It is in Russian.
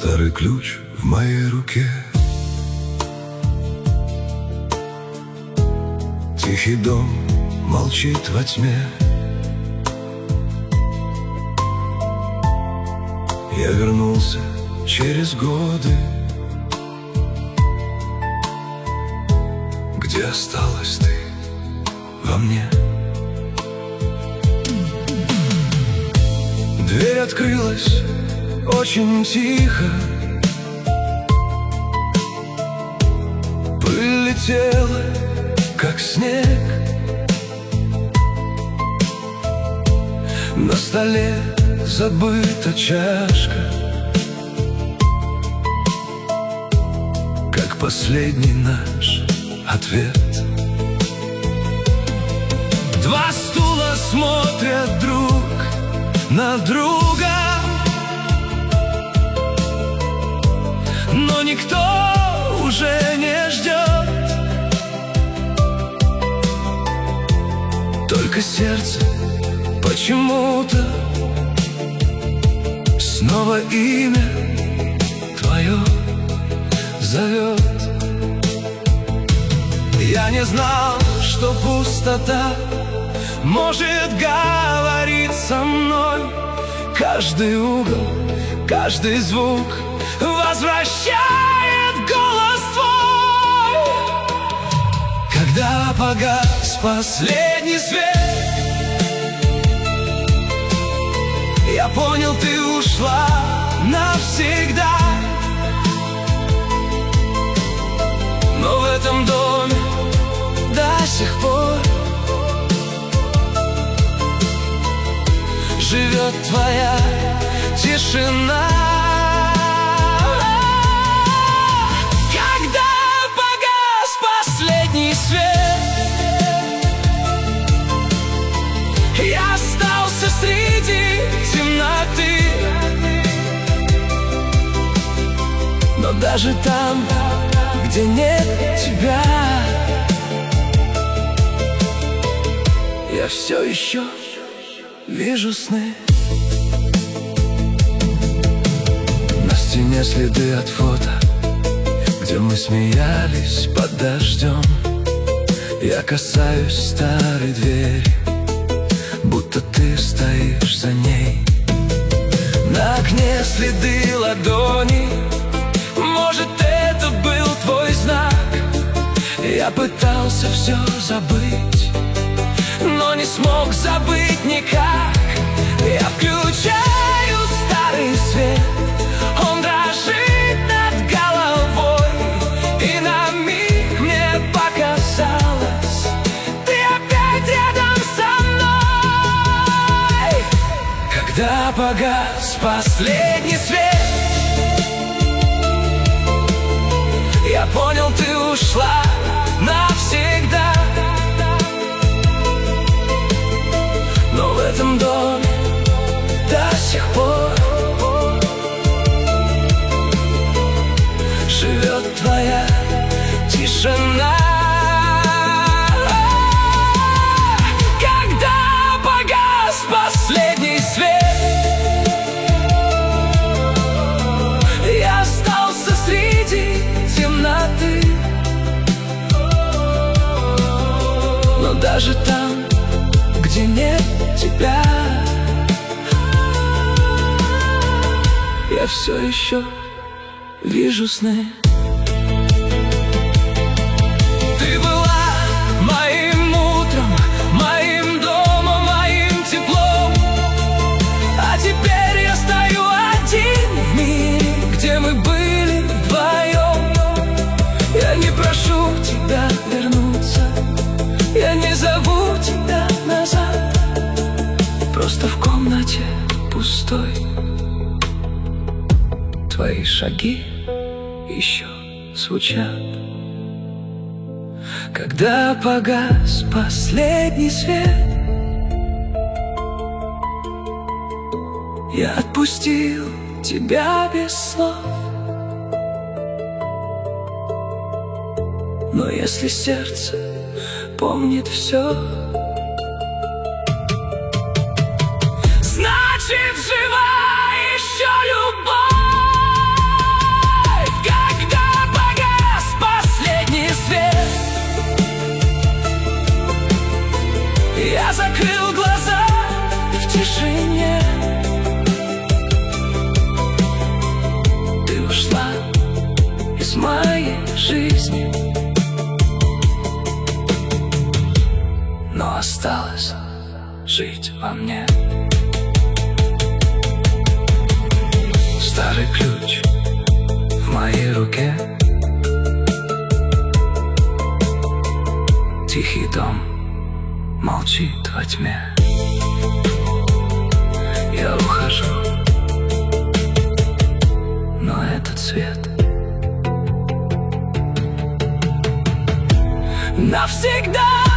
Старый ключ в моей руке. Тихий дом молчит во тьме. Я вернулся через годы. Где осталась ты во мне? Дверь открылась очень тихо. Пыль летела, как снег. На столе забыта чашка, как последний наш ответ. Два стула смотрят друг на друга, но никто уже не ждет. Только сердце почему-то снова имя твое зовет. Я не знал, что пустота может говорить со мной. Каждый угол, каждый звук возвращает голос твой. Когда погас последний свет, я понял, ты ушла навсегда. Но в этом доме до сих пор живет твоя тишина. Когда погас последний свет, я остался среди темноты. Но даже там, где нет тебя, я все еще вижу сны. На стене следы от фото, где мы смеялись под дождем. Я касаюсь старой двери, будто ты стоишь за ней. На окне следы ладони, может, это был твой знак. Я пытался все забыть, но не смог забыть никак. Я включаю старый свет, он дрожит над головой, и на миг мне показалось, ты опять рядом со мной. Когда погас последний свет, я понял, ты ушла навсегда. Но в этом доме до сих пор живет твоя тишина. Когда погас последний свет, я остался среди темноты. Но даже там, где нет тебя, я все еще вижу сны. Ты была моим утром, моим домом, моим теплом. А теперь я стою один в мире, где мы были вдвоем. Я не прошу тебя вернуться, я не зову тебя назад. Просто в комнате пустой твои шаги еще звучат. Когда погас последний свет, я отпустил тебя без слов. Но если сердце помнит все, значит, жива еще любовь. из моей жизни, но осталось жить во мне. Старый ключ в моей руке, тихий дом молчит во тьме. Я ухожу, но этот свет навсегда.